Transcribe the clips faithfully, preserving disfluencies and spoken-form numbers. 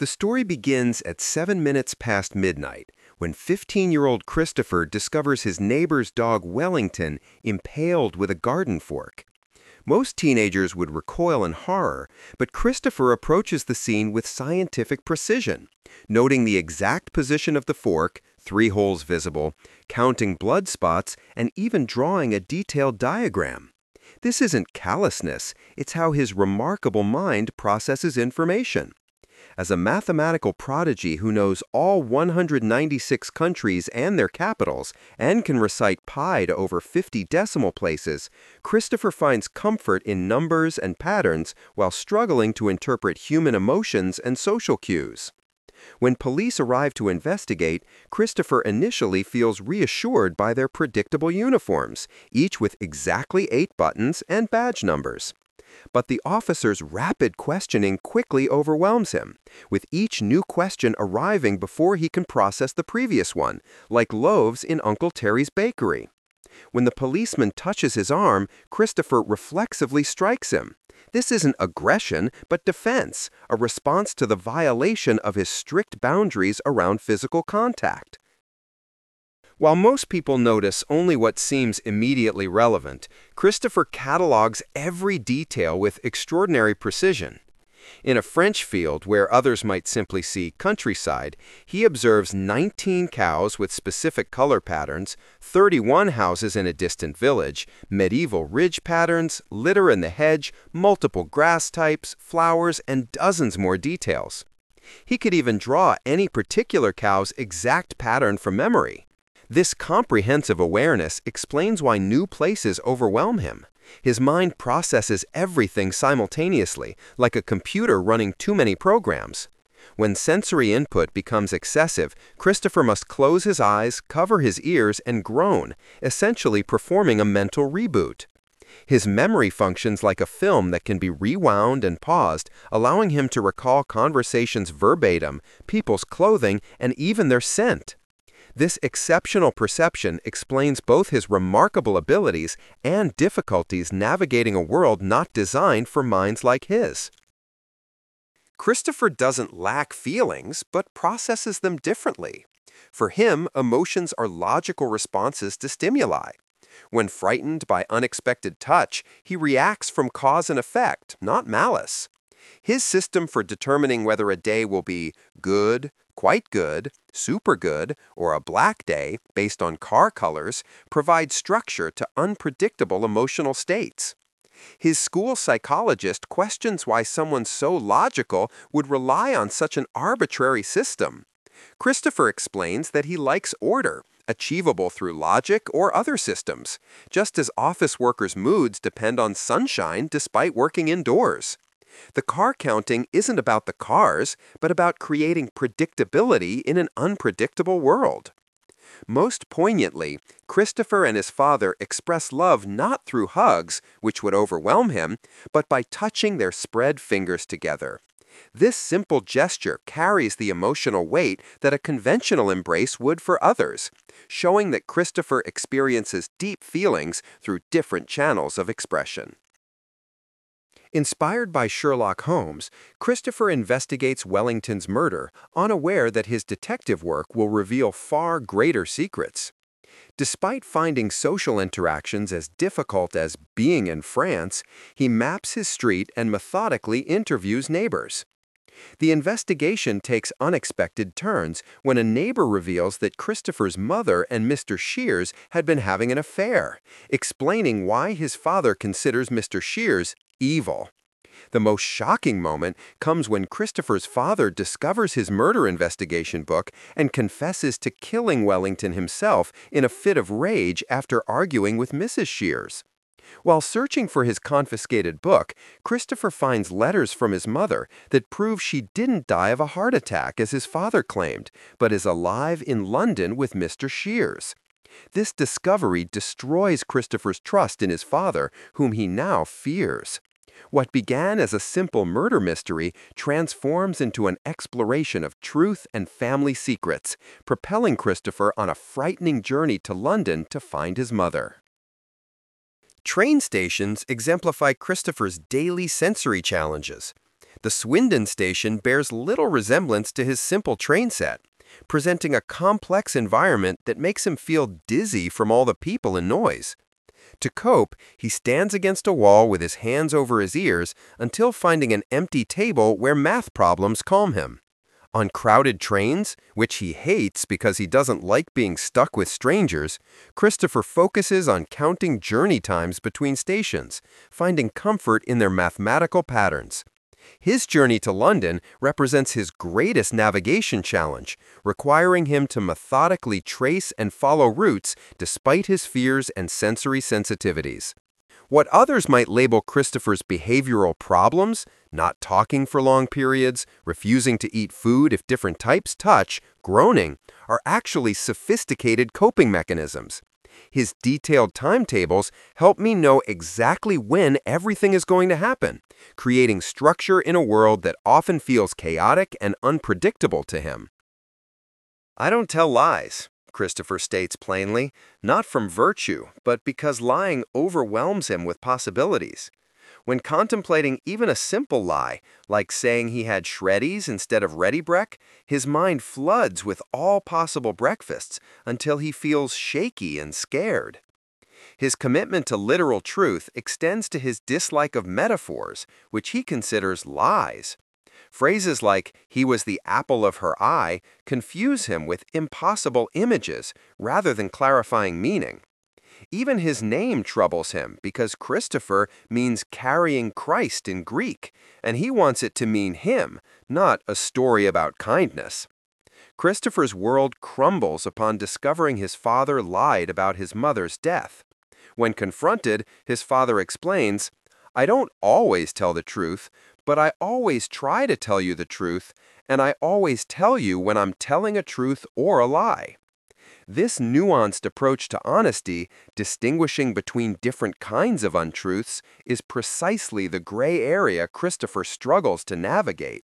The story begins at seven minutes past midnight when fifteen-year-old Christopher discovers his neighbor's dog Wellington impaled with a garden fork. Most teenagers would recoil in horror, but Christopher approaches the scene with scientific precision, noting the exact position of the fork, three holes visible, counting blood spots, and even drawing a detailed diagram. This isn't callousness, it's how his remarkable mind processes information. As a mathematical prodigy who knows all one hundred ninety-six countries and their capitals and can recite pi to over fifty decimal places, Christopher finds comfort in numbers and patterns while struggling to interpret human emotions and social cues. When police arrive to investigate, Christopher initially feels reassured by their predictable uniforms, each with exactly eight buttons and badge numbers. But the officer's rapid questioning quickly overwhelms him, with each new question arriving before he can process the previous one, like loaves in Uncle Terry's bakery. When the policeman touches his arm, Christopher reflexively strikes him. This isn't aggression, but defense, a response to the violation of his strict boundaries around physical contact. While most people notice only what seems immediately relevant, Christopher catalogs every detail with extraordinary precision. In a French field where others might simply see countryside, he observes nineteen cows with specific color patterns, thirty-one houses in a distant village, medieval ridge patterns, litter in the hedge, multiple grass types, flowers, and dozens more details. He could even draw any particular cow's exact pattern from memory. This comprehensive awareness explains why new places overwhelm him. His mind processes everything simultaneously, like a computer running too many programs. When sensory input becomes excessive, Christopher must close his eyes, cover his ears, and groan, essentially performing a mental reboot. His memory functions like a film that can be rewound and paused, allowing him to recall conversations verbatim, people's clothing, and even their scent. This exceptional perception explains both his remarkable abilities and difficulties navigating a world not designed for minds like his. Christopher doesn't lack feelings, but processes them differently. For him, emotions are logical responses to stimuli. When frightened by unexpected touch, he reacts from cause and effect, not malice. His system for determining whether a day will be good, quite good, super good, or a black day based on car colors provides structure to unpredictable emotional states. His school psychologist questions why someone so logical would rely on such an arbitrary system. Christopher explains that he likes order, achievable through logic or other systems, just as office workers' moods depend on sunshine despite working indoors. The car counting isn't about the cars, but about creating predictability in an unpredictable world. Most poignantly, Christopher and his father express love not through hugs, which would overwhelm him, but by touching their spread fingers together. This simple gesture carries the emotional weight that a conventional embrace would for others, showing that Christopher experiences deep feelings through different channels of expression. Inspired by Sherlock Holmes, Christopher investigates Wellington's murder, unaware that his detective work will reveal far greater secrets. Despite finding social interactions as difficult as being in France, he maps his street and methodically interviews neighbors. The investigation takes unexpected turns when a neighbor reveals that Christopher's mother and Mister Shears had been having an affair, explaining why his father considers Mister Shears evil. The most shocking moment comes when Christopher's father discovers his murder investigation book and confesses to killing Wellington himself in a fit of rage after arguing with Missus Shears. While searching for his confiscated book, Christopher finds letters from his mother that prove she didn't die of a heart attack as his father claimed, but is alive in London with Mister Shears. This discovery destroys Christopher's trust in his father, whom he now fears. What began as a simple murder mystery transforms into an exploration of truth and family secrets, propelling Christopher on a frightening journey to London to find his mother. Train stations exemplify Christopher's daily sensory challenges. The Swindon station bears little resemblance to his simple train set, presenting a complex environment that makes him feel dizzy from all the people and noise. To cope, he stands against a wall with his hands over his ears until finding an empty table where math problems calm him. On crowded trains, which he hates because he doesn't like being stuck with strangers, Christopher focuses on counting journey times between stations, finding comfort in their mathematical patterns. His journey to London represents his greatest navigation challenge, requiring him to methodically trace and follow routes despite his fears and sensory sensitivities. What others might label Christopher's behavioral problems, not talking for long periods, refusing to eat food if different types touch, groaning, are actually sophisticated coping mechanisms. His detailed timetables help me know exactly when everything is going to happen, creating structure in a world that often feels chaotic and unpredictable to him. "I don't tell lies," Christopher states plainly, not from virtue, but because lying overwhelms him with possibilities. When contemplating even a simple lie, like saying he had Shreddies instead of Ready Brek, his mind floods with all possible breakfasts until he feels shaky and scared. His commitment to literal truth extends to his dislike of metaphors, which he considers lies. Phrases like, "he was the apple of her eye," confuse him with impossible images rather than clarifying meaning. Even his name troubles him because Christopher means carrying Christ in Greek, and he wants it to mean him, not a story about kindness. Christopher's world crumbles upon discovering his father lied about his mother's death. When confronted, his father explains, "I don't always tell the truth, but I always try to tell you the truth, and I always tell you when I'm telling a truth or a lie." This nuanced approach to honesty, distinguishing between different kinds of untruths, is precisely the gray area Christopher struggles to navigate.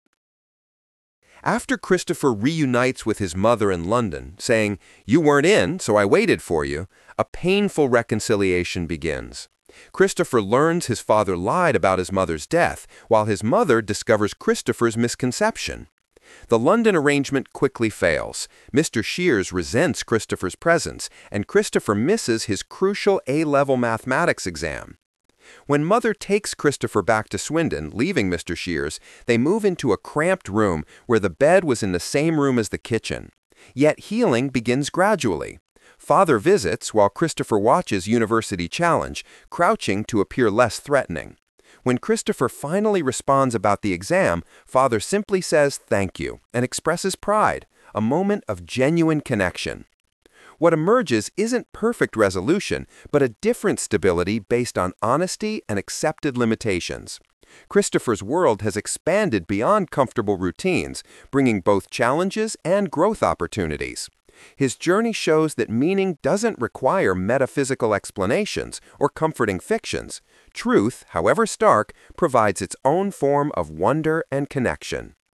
After Christopher reunites with his mother in London, saying, "You weren't in, so I waited for you," a painful reconciliation begins. Christopher learns his father lied about his mother's death, while his mother discovers Christopher's misconception. The London arrangement quickly fails. Mister Shears resents Christopher's presence, and Christopher misses his crucial A-level mathematics exam. When Mother takes Christopher back to Swindon, leaving Mister Shears, they move into a cramped room where the bed was in the same room as the kitchen. Yet healing begins gradually. Father visits while Christopher watches University Challenge, crouching to appear less threatening. When Christopher finally responds about the exam, Father simply says thank you and expresses pride, a moment of genuine connection. What emerges isn't perfect resolution, but a different stability based on honesty and accepted limitations. Christopher's world has expanded beyond comfortable routines, bringing both challenges and growth opportunities. His journey shows that meaning doesn't require metaphysical explanations or comforting fictions. Truth, however stark, provides its own form of wonder and connection.